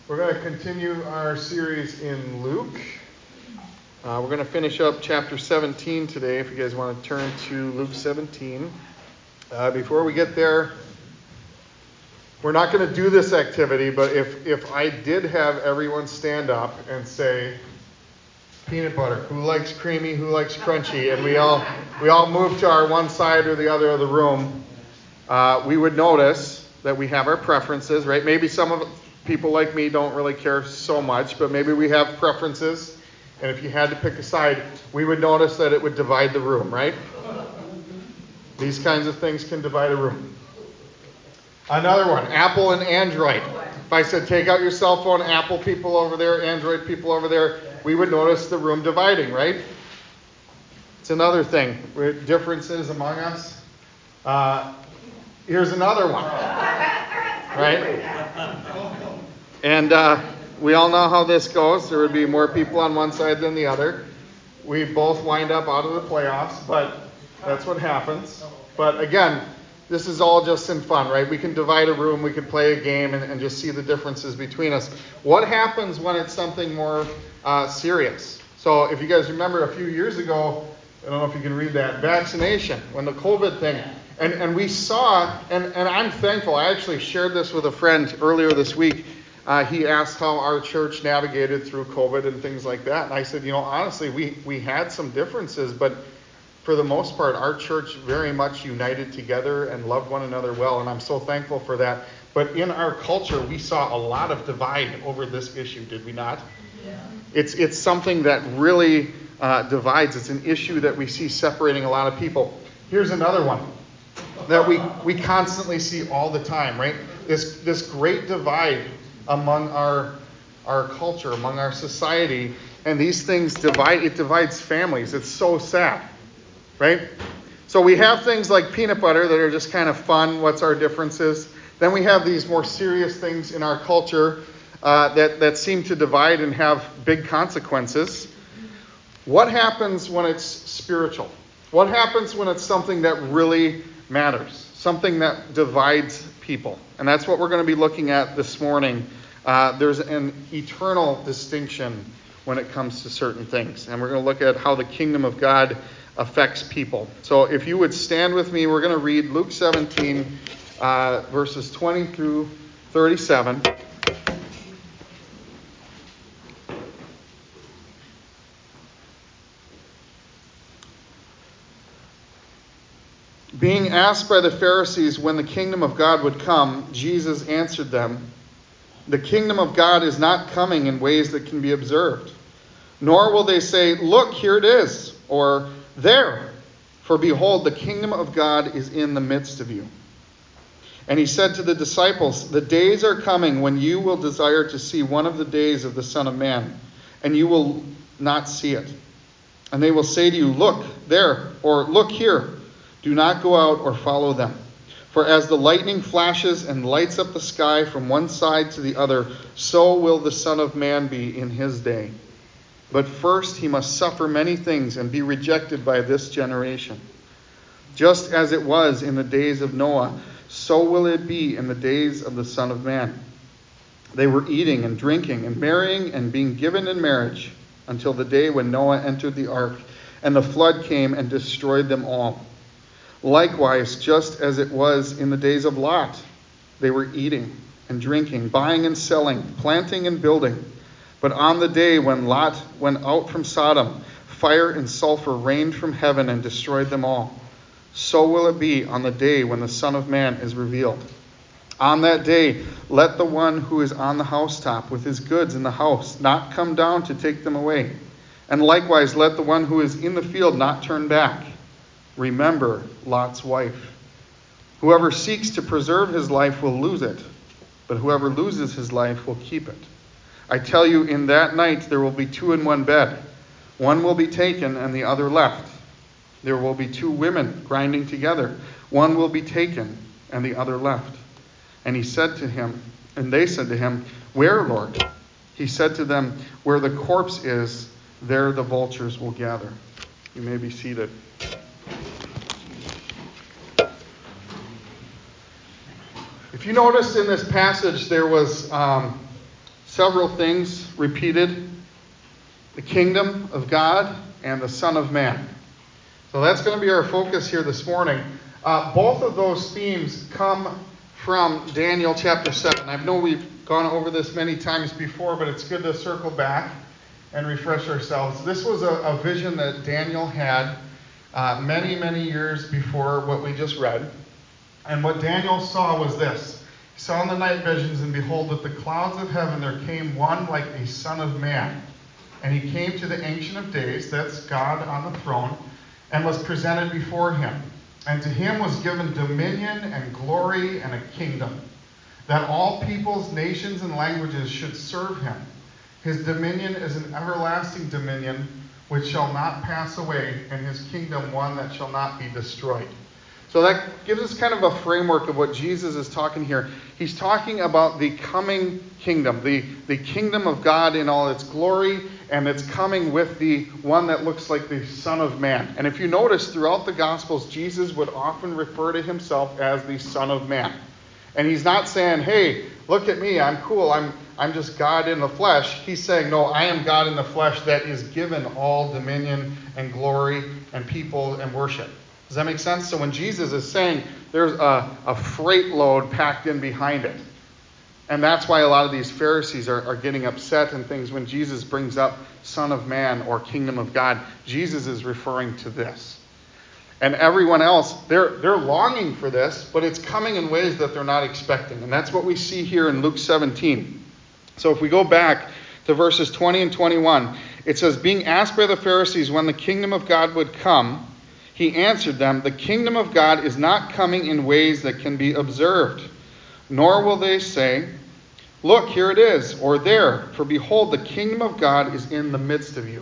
We're going to continue our series in Luke. We're going to finish up chapter 17 today, if you guys want to turn to Luke 17. Before we get there, we're not going to do this activity, but if I did have everyone stand up and say, peanut butter, who likes creamy, who likes crunchy, and we all move to our one side or the other of the room, we would notice that we have our preferences, right? Maybe some of people like me don't really care so much, but maybe we have preferences. And if you had to pick a side, we would notice that it would divide the room, right? These kinds of things can divide a room. Another one, Apple and Android. If I said, take out your cell phone, Apple people over there, Android people over there, we would notice the room dividing, right? It's another thing. Differences among us. Here's another one, right? And we all know how this goes. There would be more people on one side than the other. We both wind up out of the playoffs, but that's what happens. But again, this is all just in fun, right? We can divide a room, we can play a game, and just see the differences between us. What happens when it's something more serious? So if you guys remember a few years ago, I don't know if you can read that, vaccination, when the COVID thing, and we saw, and I'm thankful, I actually shared this with a friend earlier this week. He asked how our church navigated through COVID and things like that. And I said, honestly, we had some differences, but for the most part, our church very much united together and loved one another well. And I'm so thankful for that. But in our culture, we saw a lot of divide over this issue, did we not? Yeah. It's something that really divides. It's an issue that we see separating a lot of people. Here's another one that we constantly see all the time, right? This great divide among our culture, among our society, and these things divides families. It's so sad, right? So we have things like peanut butter that are just kind of fun. What's our differences? Then we have these more serious things in our culture that seem to divide and have big consequences. What happens when it's spiritual? What happens when it's something that really matters? Something that divides people. And that's what we're going to be looking at this morning. There's an eternal distinction when it comes to certain things. And we're going to look at how the kingdom of God affects people. So if you would stand with me, we're going to read Luke 17, verses 20 through 37. Being asked by the Pharisees when the kingdom of God would come, Jesus answered them, "The kingdom of God is not coming in ways that can be observed. Nor will they say, 'Look, here it is,' or 'There.' For behold, the kingdom of God is in the midst of you." And he said to the disciples, "The days are coming when you will desire to see one of the days of the Son of Man, and you will not see it. And they will say to you, 'Look there,' or 'Look here.' Do not go out or follow them. For as the lightning flashes and lights up the sky from one side to the other, so will the Son of Man be in his day. But first he must suffer many things and be rejected by this generation. Just as it was in the days of Noah, so will it be in the days of the Son of Man. They were eating and drinking and marrying and being given in marriage until the day when Noah entered the ark, and the flood came and destroyed them all. Likewise, just as it was in the days of Lot, they were eating and drinking, buying and selling, planting and building. But on the day when Lot went out from Sodom, fire and sulfur rained from heaven and destroyed them all. So will it be on the day when the Son of Man is revealed. On that day, let the one who is on the housetop with his goods in the house not come down to take them away. And likewise, let the one who is in the field not turn back. Remember Lot's wife. Whoever seeks to preserve his life will lose it, but whoever loses his life will keep it. I tell you, in that night there will be two in one bed. One will be taken and the other left. There will be two women grinding together. One will be taken and the other left." And they said to him, "Where, Lord?" He said to them, "Where the corpse is, there the vultures will gather." You may be seated. If you noticed in this passage, there was several things repeated: the kingdom of God and the Son of Man. So that's going to be our focus here this morning. Both of those themes come from Daniel chapter 7. I know we've gone over this many times before, but it's good to circle back and refresh ourselves. This was a vision that Daniel had many, many years before what we just read. And what Daniel saw was this. He saw in the night visions, and behold, with the clouds of heaven there came one like a son of man. And he came to the Ancient of Days, that's God on the throne, and was presented before him. And to him was given dominion and glory and a kingdom, that all peoples, nations, and languages should serve him. His dominion is an everlasting dominion which shall not pass away, and his kingdom one that shall not be destroyed. So that gives us kind of a framework of what Jesus is talking here. He's talking about the coming kingdom, the kingdom of God in all its glory, and it's coming with the one that looks like the Son of Man. And if you notice, throughout the Gospels, Jesus would often refer to himself as the Son of Man. And he's not saying, hey, look at me, I'm cool, I'm just God in the flesh. He's saying, no, I am God in the flesh that is given all dominion and glory and people and worship. Does that make sense? So when Jesus is saying there's a freight load packed in behind it, and that's why a lot of these Pharisees are getting upset and things when Jesus brings up Son of Man or Kingdom of God. Jesus is referring to this. And everyone else, they're longing for this, but it's coming in ways that they're not expecting. And that's what we see here in Luke 17. So if we go back to verses 20 and 21, it says, being asked by the Pharisees when the kingdom of God would come, he answered them, the kingdom of God is not coming in ways that can be observed, nor will they say, look, here it is, or there, for behold, the kingdom of God is in the midst of you.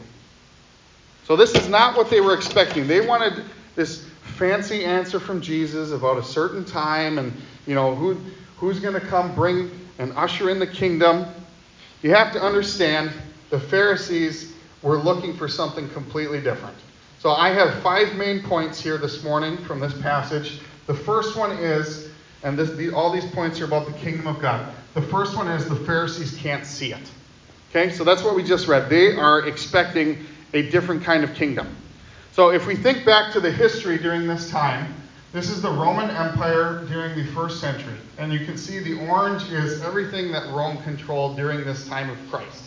So this is not what they were expecting. They wanted this fancy answer from Jesus about a certain time and, who's going to come bring and usher in the kingdom. You have to understand the Pharisees were looking for something completely different. So I have 5 main points here this morning from this passage. The first one is, and all these points are about the kingdom of God. The first one is the Pharisees can't see it. Okay, so that's what we just read. They are expecting a different kind of kingdom. So if we think back to the history during this time, this is the Roman Empire during the 1st century. And you can see the orange is everything that Rome controlled during this time of Christ.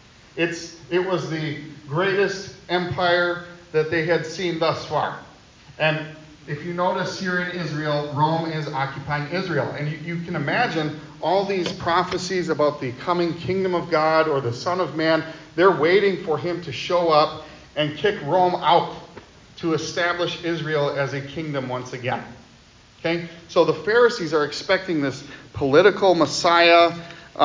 It was the greatest empire that they had seen thus far. And if you notice here in Israel, Rome is occupying Israel. And you can imagine all these prophecies about the coming kingdom of God or the Son of Man. They're waiting for him to show up and kick Rome out to establish Israel as a kingdom once again. Okay? So the Pharisees are expecting this political Messiah,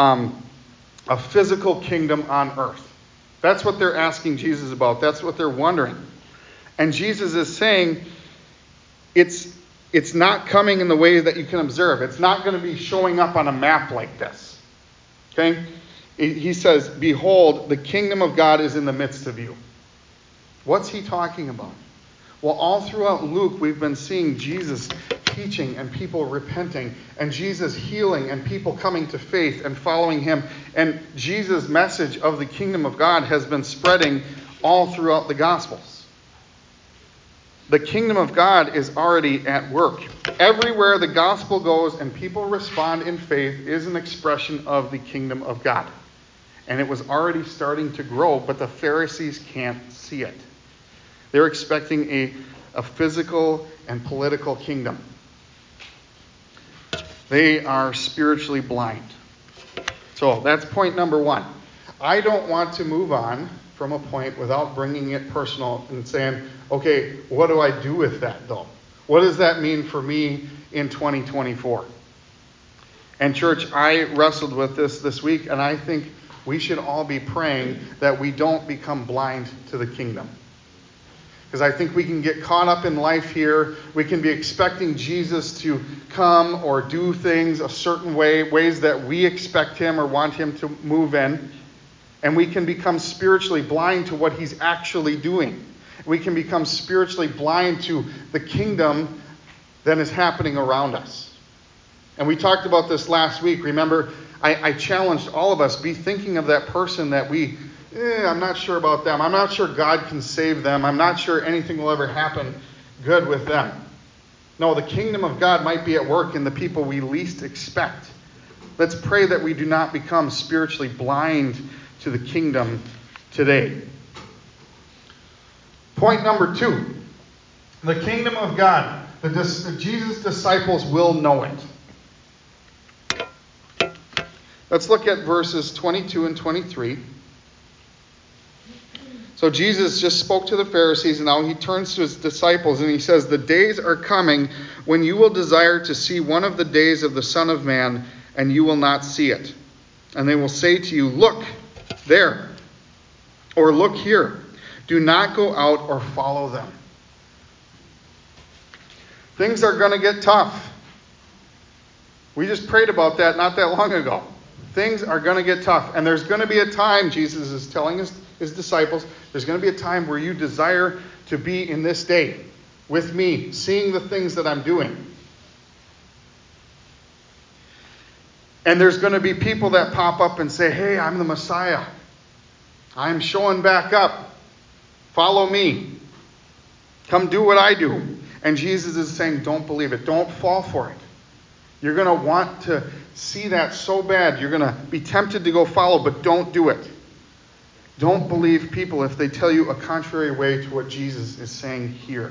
a physical kingdom on earth. That's what they're asking Jesus about. That's what they're wondering. And Jesus is saying it's not coming in the way that you can observe. It's not going to be showing up on a map like this. Okay? He says, behold, the kingdom of God is in the midst of you. What's he talking about? Well, all throughout Luke, we've been seeing Jesus teaching and people repenting, and Jesus healing and people coming to faith and following him. And Jesus' message of the kingdom of God has been spreading all throughout the Gospels. The kingdom of God is already at work. Everywhere the gospel goes and people respond in faith is an expression of the kingdom of God. And it was already starting to grow, but the Pharisees can't see it. They're expecting a physical and political kingdom. They are spiritually blind. So that's point number 1. I don't want to move on from a point without bringing it personal and saying, okay, what do I do with that though? What does that mean for me in 2024? And church, I wrestled with this week, and I think we should all be praying that we don't become blind to the kingdom. Because I think we can get caught up in life here. We can be expecting Jesus to come or do things a certain way, ways that we expect him or want him to move in. And we can become spiritually blind to what he's actually doing. We can become spiritually blind to the kingdom that is happening around us. And we talked about this last week. Remember, I challenged all of us, be thinking of that person that I'm not sure about them. I'm not sure God can save them. I'm not sure anything will ever happen good with them. No, the kingdom of God might be at work in the people we least expect. Let's pray that we do not become spiritually blind to the kingdom today. Point number 2. The kingdom of God. Jesus' disciples will know it. Let's look at verses 22 and 23. So Jesus just spoke to the Pharisees, and now he turns to his disciples, and he says, "The days are coming when you will desire to see one of the days of the Son of Man, and you will not see it. And they will say to you, 'Look there,' or 'Look here.' Do not go out or follow them." Things are going to get tough. We just prayed about that not that long ago. Things are going to get tough. And there's going to be a time, Jesus is telling his disciples, there's going to be a time where you desire to be in this day with me, seeing the things that I'm doing. And there's going to be people that pop up and say, "Hey, I'm the Messiah. I'm showing back up. Follow me. Come do what I do." And Jesus is saying, don't believe it. Don't fall for it. You're going to want to see that so bad. You're going to be tempted to go follow, but don't do it. Don't believe people if they tell you a contrary way to what Jesus is saying here.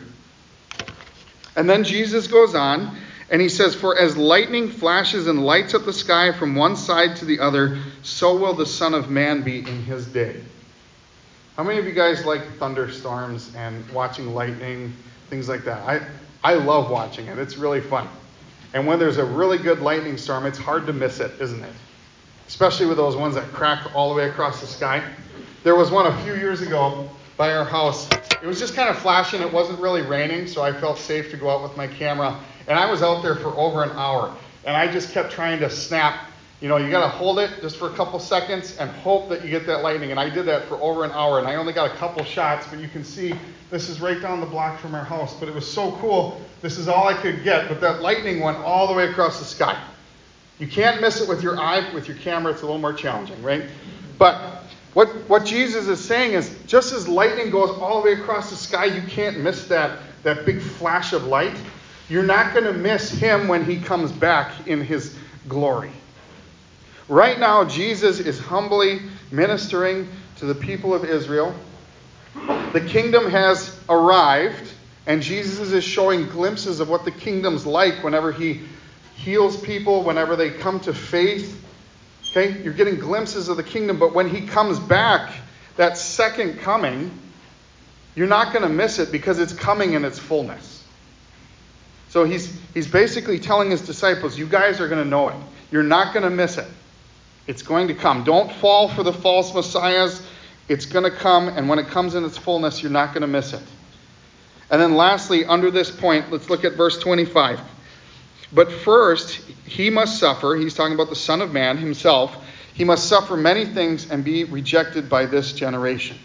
And then Jesus goes on, and he says, "For as lightning flashes and lights up the sky from one side to the other, so will the Son of Man be in his day." How many of you guys like thunderstorms and watching lightning, things like that? I love watching it. It's really fun. And when there's a really good lightning storm, it's hard to miss it, isn't it? Especially with those ones that crack all the way across the sky. There was one a few years ago by our house. It was just kind of flashing. It wasn't really raining, so I felt safe to go out with my camera. And I was out there for over an hour. And I just kept trying to snap. You got to hold it just for a couple seconds and hope that you get that lightning. And I did that for over an hour. And I only got a couple shots, but you can see this is right down the block from our house. But it was so cool. This is all I could get. But that lightning went all the way across the sky. You can't miss it with your eye. With your camera, it's a little more challenging, right? But what Jesus is saying is, just as lightning goes all the way across the sky, you can't miss that big flash of light. You're not going to miss him when he comes back in his glory. Right now, Jesus is humbly ministering to the people of Israel. The kingdom has arrived, and Jesus is showing glimpses of what the kingdom's like whenever he heals people, whenever they come to faith. Okay, you're getting glimpses of the kingdom, but when he comes back, that second coming, you're not going to miss it because it's coming in its fullness. So he's basically telling his disciples, you guys are going to know it. You're not going to miss it. It's going to come. Don't fall for the false messiahs. It's going to come, and when it comes in its fullness, you're not going to miss it. And then lastly, under this point, let's look at verse 25. But first, he must suffer. He's talking about the Son of Man himself. He must suffer many things and be rejected by this generation.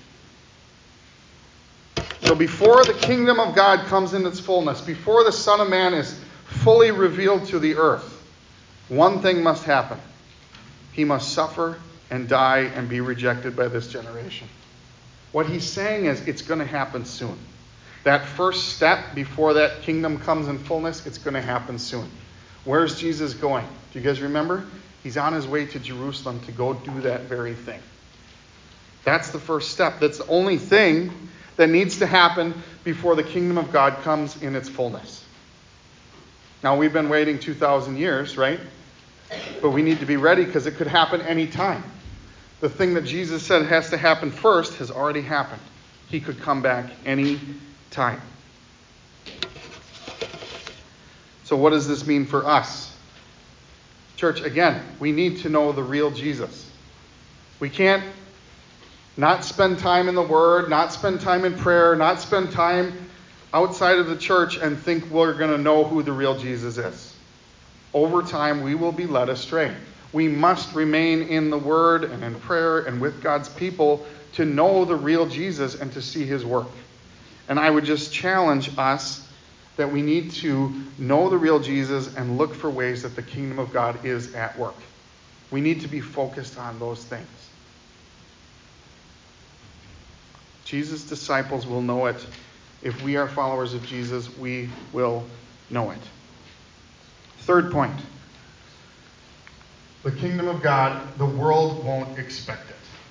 So before the kingdom of God comes in its fullness, before the Son of Man is fully revealed to the earth, one thing must happen. He must suffer and die and be rejected by this generation. What he's saying is it's going to happen soon. That first step before that kingdom comes in fullness, it's going to happen soon. Where's Jesus going? Do you guys remember? He's on his way to Jerusalem to go do that very thing. That's the first step. That's the only thing that needs to happen before the kingdom of God comes in its fullness. Now, we've been waiting 2,000 years, right? But we need to be ready because it could happen any time. The thing that Jesus said has to happen first has already happened. He could come back any time. So what does this mean for us? Church, again, we need to know the real Jesus. We can't not spend time in the Word, not spend time in prayer, not spend time outside of the church and think we're going to know who the real Jesus is. Over time, we will be led astray. We must remain in the Word and in prayer and with God's people to know the real Jesus and to see his work. And I would just challenge us that we need to know the real Jesus and look for ways that the kingdom of God is at work. We need to be focused on those things. Jesus' disciples will know it. If we are followers of Jesus, we will know it. Third point. The kingdom of God, the world won't expect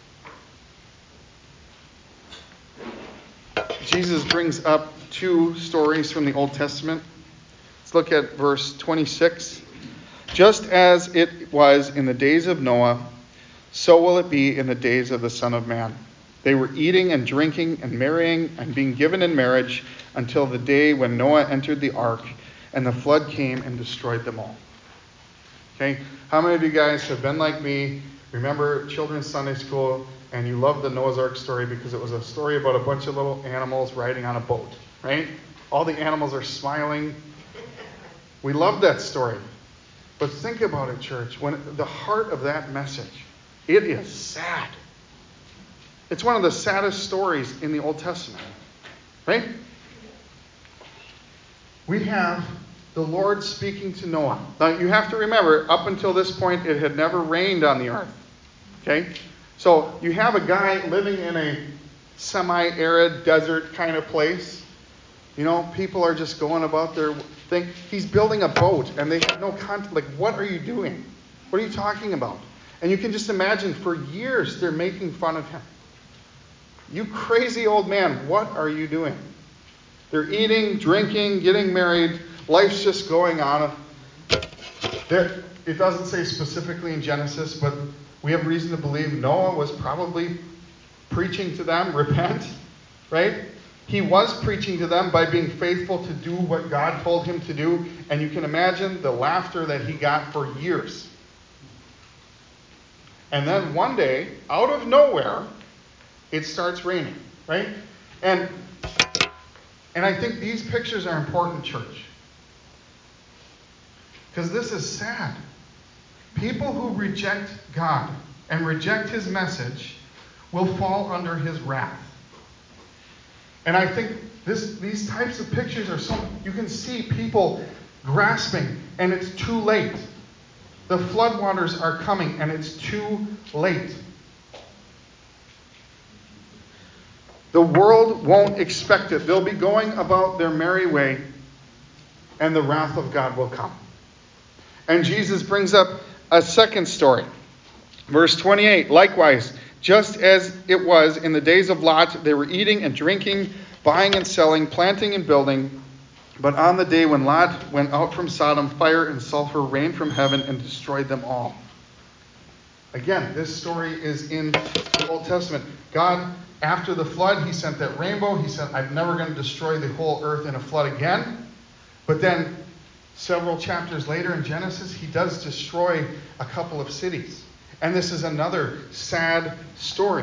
it. Jesus brings up two stories from the Old Testament. Let's look at verse 26. Just as it was in the days of Noah, so will it be in the days of the Son of Man. They were eating and drinking and marrying and being given in marriage until the day when Noah entered the ark and the flood came and destroyed them all. Okay? How many of you guys have been like me, remember children's Sunday school, and you love the Noah's Ark story because it was a story about a bunch of little animals riding on a boat, right? All the animals are smiling. We love that story. But think about it, church. When the heart of that message, it is sad. It's one of the saddest stories in the Old Testament, right? We have the Lord speaking to Noah. Now, you have to remember, up until this point, it had never rained on the earth. Okay? So, you have a guy living in a semi-arid desert kind of place. You know, people are just going about their thing. He's building a boat, and they have no context. Like, what are you doing? What are you talking about? And you can just imagine, for years, they're making fun of him. You crazy old man, what are you doing? They're eating, drinking, getting married. Life's just going on. It doesn't say specifically in Genesis, but we have reason to believe Noah was probably preaching to them, repent, right? He was preaching to them by being faithful to do what God told him to do. And you can imagine the laughter that he got for years. And then one day, out of nowhere, it starts raining, right? And I think these pictures are important, church. Because this is sad. People who reject God and reject his message will fall under his wrath. And I think these types of pictures are so, you can see people grasping, and it's too late. The floodwaters are coming, and it's too late. The world won't expect it. They'll be going about their merry way, and the wrath of God will come. And Jesus brings up a second story. Verse 28, likewise, just as it was in the days of Lot, they were eating and drinking, buying and selling, planting and building. But on the day when Lot went out from Sodom, fire and sulfur rained from heaven and destroyed them all. Again, this story is in the Old Testament. God, after the flood, he sent that rainbow. He said, I'm never going to destroy the whole earth in a flood again. But then several chapters later in Genesis, he does destroy a couple of cities. And this is another sad story.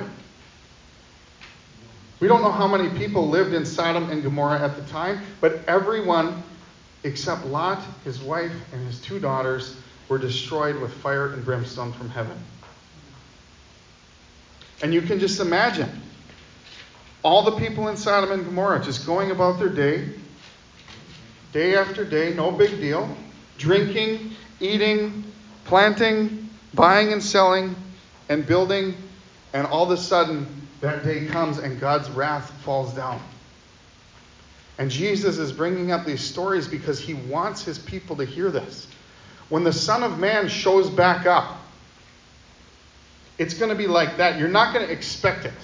We don't know how many people lived in Sodom and Gomorrah at the time, but everyone except Lot, his wife, and his 2 daughters were destroyed with fire and brimstone from heaven. And you can just imagine all the people in Sodom and Gomorrah just going about their day after day, no big deal, drinking, eating, planting, buying and selling, and building, and all of a sudden that day comes and God's wrath falls down. And Jesus is bringing up these stories because he wants his people to hear this. When the Son of Man shows back up, it's going to be like that. You're not going to expect it.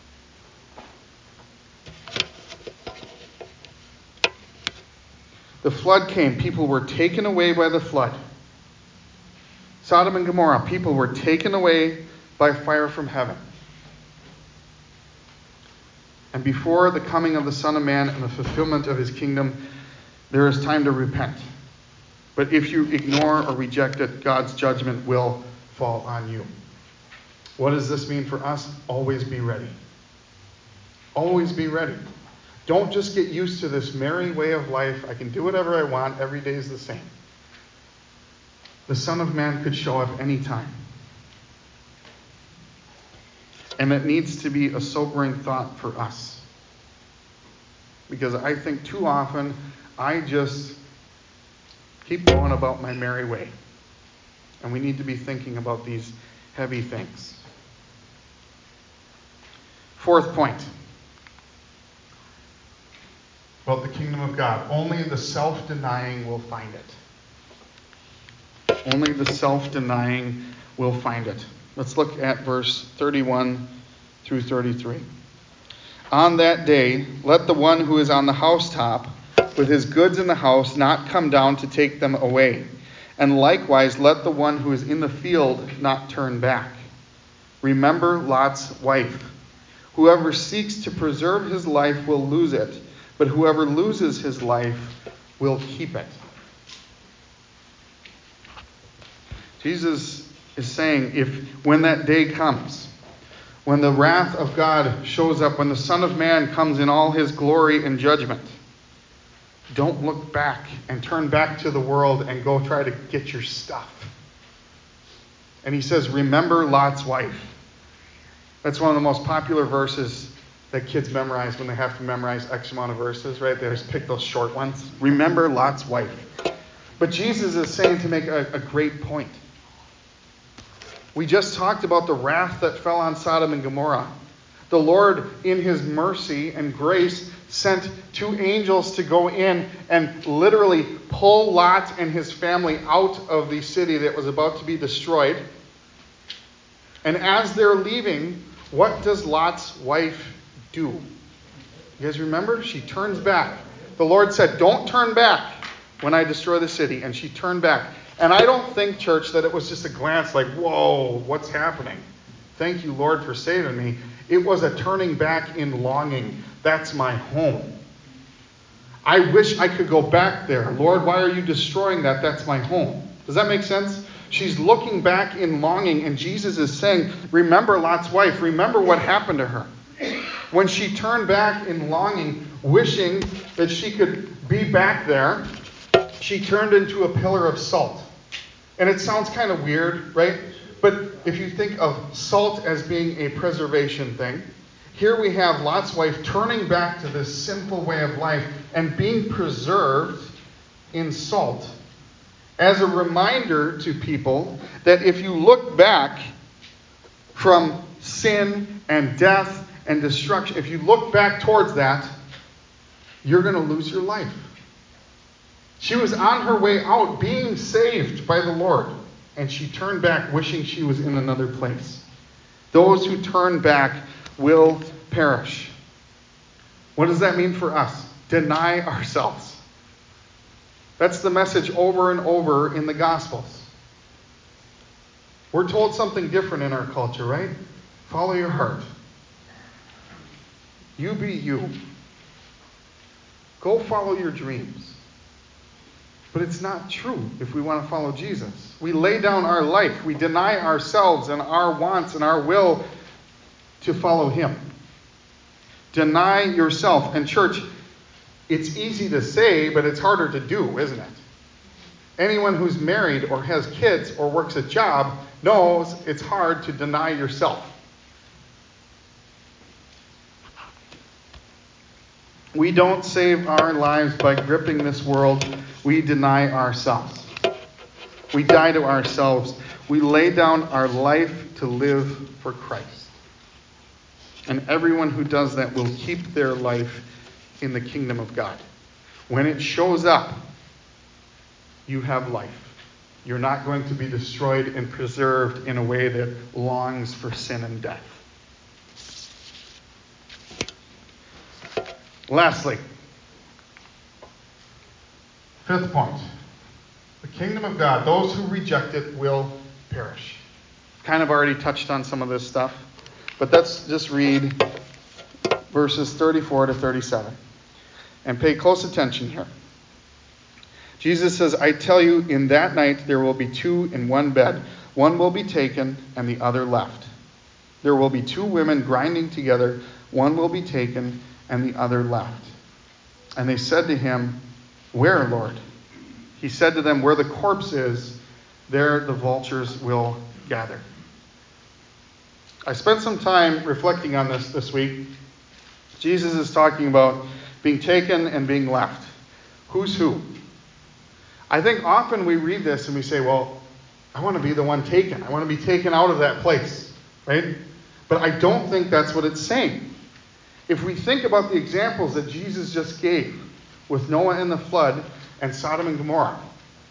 The flood came. People were taken away by the flood. Sodom and Gomorrah, people were taken away by fire from heaven. And before the coming of the Son of Man and the fulfillment of his kingdom, there is time to repent. But if you ignore or reject it, God's judgment will fall on you. What does this mean for us? Always be ready. Always be ready. Don't just get used to this merry way of life. I can do whatever I want. Every day is the same. The Son of Man could show up anytime. And it needs to be a sobering thought for us. Because I think too often I just keep going about my merry way. And we need to be thinking about these heavy things. Fourth point about the kingdom of God. Only the self-denying will find it. Only the self-denying will find it. Let's look at verse 31 through 33. On that day, let the one who is on the housetop with his goods in the house not come down to take them away. And likewise, let the one who is in the field not turn back. Remember Lot's wife. Whoever seeks to preserve his life will lose it, but whoever loses his life will keep it. Jesus is saying, when that day comes, when the wrath of God shows up, when the Son of Man comes in all his glory and judgment, don't look back and turn back to the world and go try to get your stuff. And he says, remember Lot's wife. That's one of the most popular verses that kids memorize when they have to memorize X amount of verses, right? They just pick those short ones. Remember Lot's wife. But Jesus is saying to make a great point. We just talked about the wrath that fell on Sodom and Gomorrah. The Lord, in his mercy and grace, sent 2 angels to go in and literally pull Lot and his family out of the city that was about to be destroyed. And as they're leaving, what does Lot's wife do? You guys remember? She turns back. The Lord said, don't turn back when I destroy the city. And she turned back. And I don't think, church, that it was just a glance like, whoa, what's happening? Thank you, Lord, for saving me. It was a turning back in longing. That's my home. I wish I could go back there. Lord, why are you destroying that? That's my home. Does that make sense? She's looking back in longing, and Jesus is saying, remember Lot's wife. Remember what happened to her. When she turned back in longing, wishing that she could be back there, she turned into a pillar of salt. And it sounds kind of weird, right? But if you think of salt as being a preservation thing, here we have Lot's wife turning back to this simple way of life and being preserved in salt as a reminder to people that if you look back from sin and death and destruction, if you look back towards that, you're going to lose your life. She was on her way out being saved by the Lord, and she turned back wishing she was in another place. Those who turn back will perish. What does that mean for us? Deny ourselves. That's the message over and over in the Gospels. We're told something different in our culture, right? Follow your heart. You be you. Go follow your dreams. But it's not true if we want to follow Jesus. We lay down our life. We deny ourselves and our wants and our will to follow him. Deny yourself. And church, it's easy to say, but it's harder to do, isn't it? Anyone who's married or has kids or works a job knows it's hard to deny yourself. We don't save our lives by gripping this world. We deny ourselves. We die to ourselves. We lay down our life to live for Christ. And everyone who does that will keep their life in the kingdom of God. When it shows up, you have life. You're not going to be destroyed and preserved in a way that longs for sin and death. Lastly, fifth point. The kingdom of God, those who reject it will perish. Kind of already touched on some of this stuff, but let's just read verses 34 to 37 and pay close attention here. Jesus says, I tell you, in that night there will be 2 in one bed. One will be taken and the other left. There will be 2 women grinding together. One will be taken and the other left. And they said to him, where, Lord? He said to them, where the corpse is, there the vultures will gather. I spent some time reflecting on this week. Jesus is talking about being taken and being left. Who's who? I think often we read this and we say, well, I want to be the one taken. I want to be taken out of that place, right? But I don't think that's what it's saying. If we think about the examples that Jesus just gave with Noah and the flood and Sodom and Gomorrah,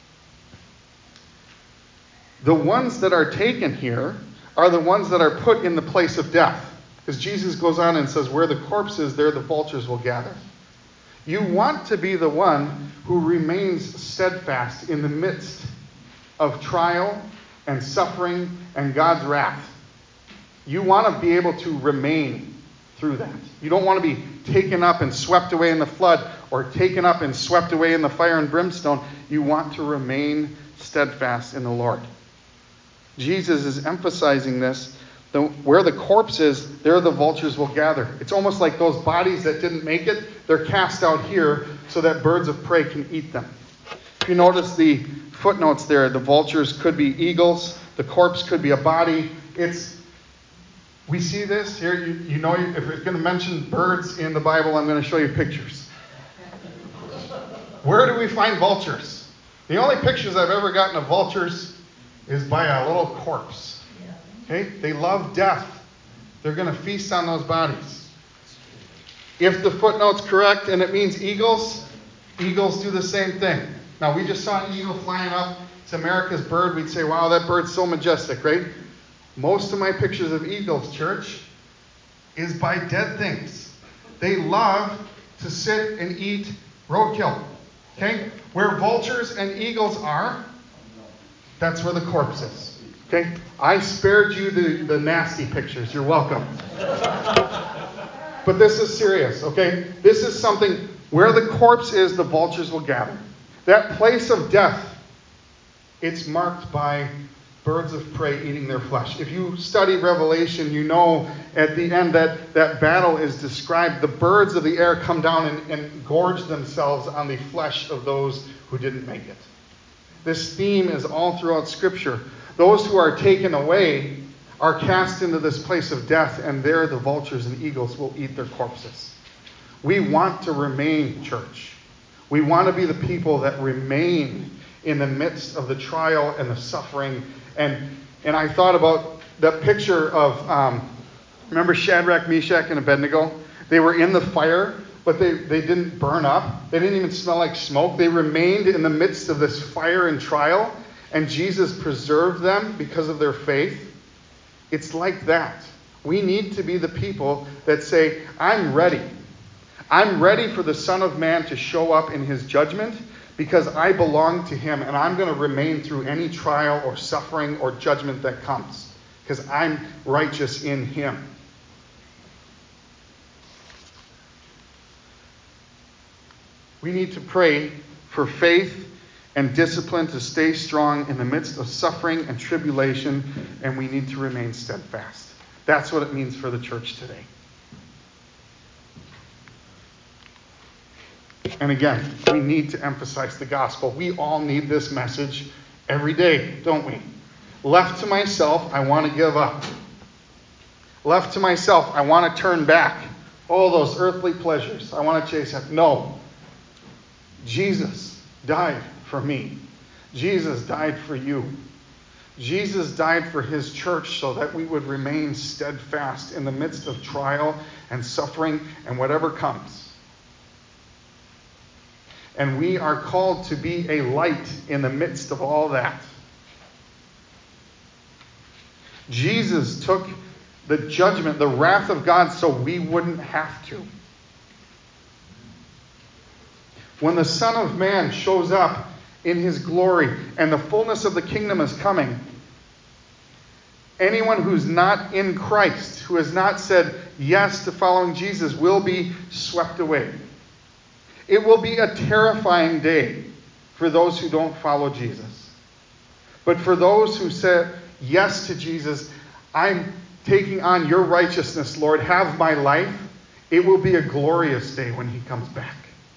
the ones that are taken here are the ones that are put in the place of death. Because Jesus goes on and says, where the corpse is, there the vultures will gather. You want to be the one who remains steadfast in the midst of trial and suffering and God's wrath. You want to be able to remain through that. You don't want to be taken up and swept away in the flood or taken up and swept away in the fire and brimstone. You want to remain steadfast in the Lord. Jesus is emphasizing this. Where the corpse is, there the vultures will gather. It's almost like those bodies that didn't make it, they're cast out here so that birds of prey can eat them. If you notice the footnotes there, the vultures could be eagles, the corpse could be a body. We see this here. You know, if it's going to mention birds in the Bible, I'm going to show you pictures. Where do we find vultures? The only pictures I've ever gotten of vultures is by a little corpse. Okay? They love death. They're going to feast on those bodies. If the footnote's correct and it means eagles, eagles do the same thing. Now, we just saw an eagle flying up. It's America's bird. We'd say, wow, that bird's so majestic, right? Most of my pictures of eagles, church, is by dead things. They love to sit and eat roadkill. Okay? Where vultures and eagles are, that's where the corpse is. Okay? I spared you the nasty pictures. You're welcome. But this is serious, okay? This is something, where the corpse is, the vultures will gather. That place of death, it's marked by birds of prey eating their flesh. If you study Revelation, you know at the end that battle is described. The birds of the air come down and gorge themselves on the flesh of those who didn't make it. This theme is all throughout Scripture. Those who are taken away are cast into this place of death, and there the vultures and eagles will eat their corpses. We want to remain, church. We want to be the people that remain in the midst of the trial and the suffering. And I thought about that picture of, remember Shadrach, Meshach, and Abednego? They were in the fire, but they didn't burn up. They didn't even smell like smoke. They remained in the midst of this fire and trial, and Jesus preserved them because of their faith. It's like that. We need to be the people that say, I'm ready. I'm ready for the Son of Man to show up in his judgment because I belong to him, and I'm going to remain through any trial or suffering or judgment that comes because I'm righteous in him. We need to pray for faith and discipline to stay strong in the midst of suffering and tribulation, and we need to remain steadfast. That's what it means for the church today. And again, we need to emphasize the gospel. We all need this message every day, don't we? Left to myself, I want to give up. Left to myself, I want to turn back. All those earthly pleasures, I want to chase them. No. Jesus died for me. Jesus died for you. Jesus died for his church so that we would remain steadfast in the midst of trial and suffering and whatever comes. And we are called to be a light in the midst of all that. Jesus took the judgment, the wrath of God, so we wouldn't have to. When the Son of Man shows up in his glory and the fullness of the kingdom is coming, anyone who's not in Christ, who has not said yes to following Jesus, will be swept away. It will be a terrifying day for those who don't follow Jesus. But for those who said yes to Jesus, I'm taking on your righteousness, Lord, have my life, it will be a glorious day when he comes back.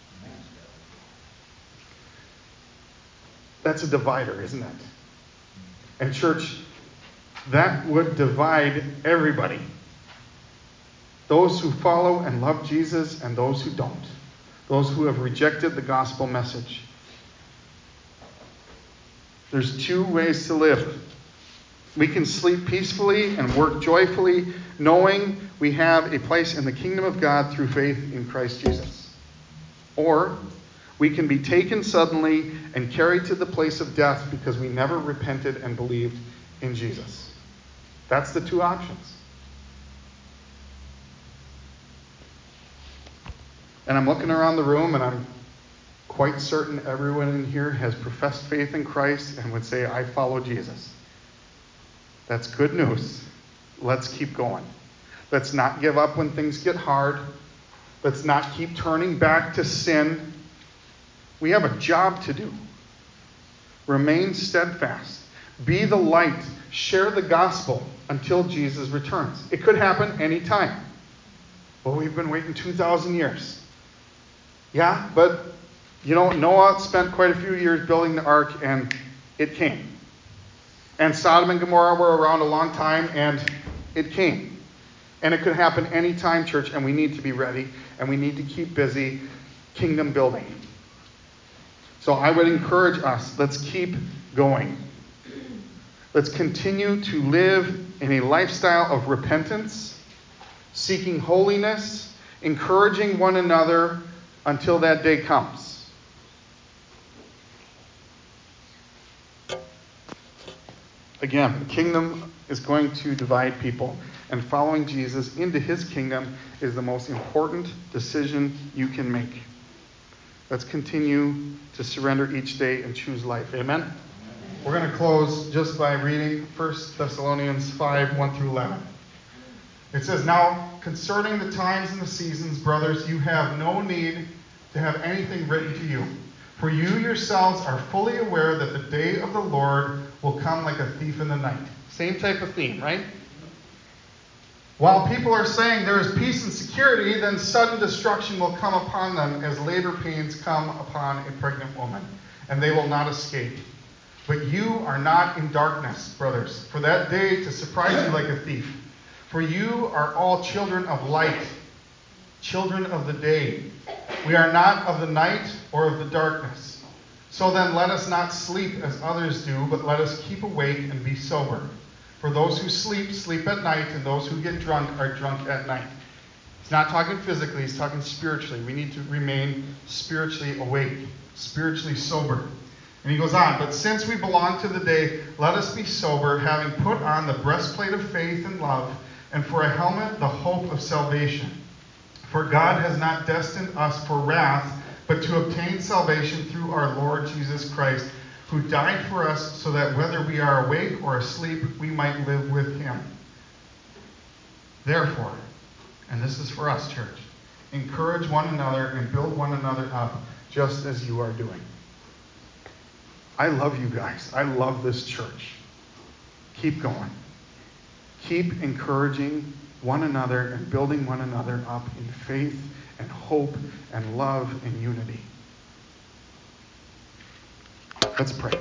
That's a divider, isn't it? And church, that would divide everybody. Those who follow and love Jesus and those who don't. Those who have rejected the gospel message. There's two ways to live. We can sleep peacefully and work joyfully, knowing we have a place in the kingdom of God through faith in Christ Jesus. Or we can be taken suddenly and carried to the place of death because we never repented and believed in Jesus. That's the two options. And I'm looking around the room, and I'm quite certain everyone in here has professed faith in Christ and would say, I follow Jesus. That's good news. Let's keep going. Let's not give up when things get hard. Let's not keep turning back to sin. We have a job to do. Remain steadfast. Be the light. Share the gospel until Jesus returns. It could happen anytime. Well, we've been waiting 2,000 years. Yeah, but Noah spent quite a few years building the ark, and it came. And Sodom and Gomorrah were around a long time, and it came. And it could happen anytime, church, and we need to be ready, and we need to keep busy kingdom building. So I would encourage us, let's keep going. Let's continue to live in a lifestyle of repentance, seeking holiness, encouraging one another until that day comes. Again, the kingdom is going to divide people, and following Jesus into his kingdom is the most important decision you can make. Let's continue to surrender each day and choose life. Amen? We're going to close just by reading 1 Thessalonians 5, 1 through 11. It says, Now, concerning the times and the seasons, brothers, you have no need to have anything written to you. For you yourselves are fully aware that the day of the Lord will come like a thief in the night. Same type of theme, right? While people are saying there is peace and security, then sudden destruction will come upon them as labor pains come upon a pregnant woman, and they will not escape. But you are not in darkness, brothers, for that day to surprise you like a thief. For you are all children of light, children of the day. We are not of the night or of the darkness. So then let us not sleep as others do, but let us keep awake and be sober. For those who sleep, sleep at night, and those who get drunk are drunk at night. He's not talking physically, he's talking spiritually. We need to remain spiritually awake, spiritually sober. And he goes on, But since we belong to the day, let us be sober, having put on the breastplate of faith and love, and for a helmet the hope of salvation. For God has not destined us for wrath, but to obtain salvation through our Lord Jesus Christ, who died for us so that whether we are awake or asleep, we might live with him. Therefore, and this is for us, church, encourage one another and build one another up, just as you are doing. I love you guys. I love this church. Keep going. Keep encouraging one another and building one another up in faith and hope and love and unity. Let's pray.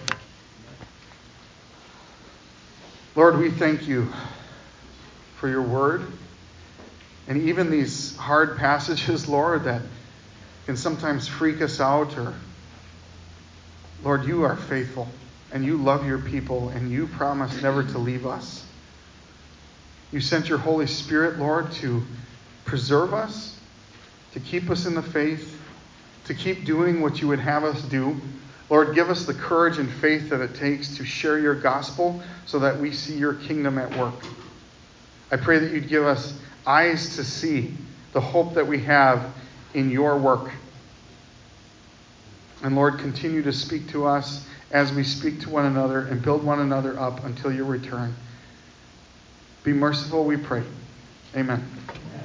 Lord, we thank you for your word. And even these hard passages, Lord, that can sometimes freak us out. Lord, you are faithful and you love your people and you promise never to leave us. You sent your Holy Spirit, Lord, to preserve us, to keep us in the faith, to keep doing what you would have us do. Lord, give us the courage and faith that it takes to share your gospel so that we see your kingdom at work. I pray that you'd give us eyes to see the hope that we have in your work. And Lord, continue to speak to us as we speak to one another and build one another up until your return. Be merciful, we pray. Amen.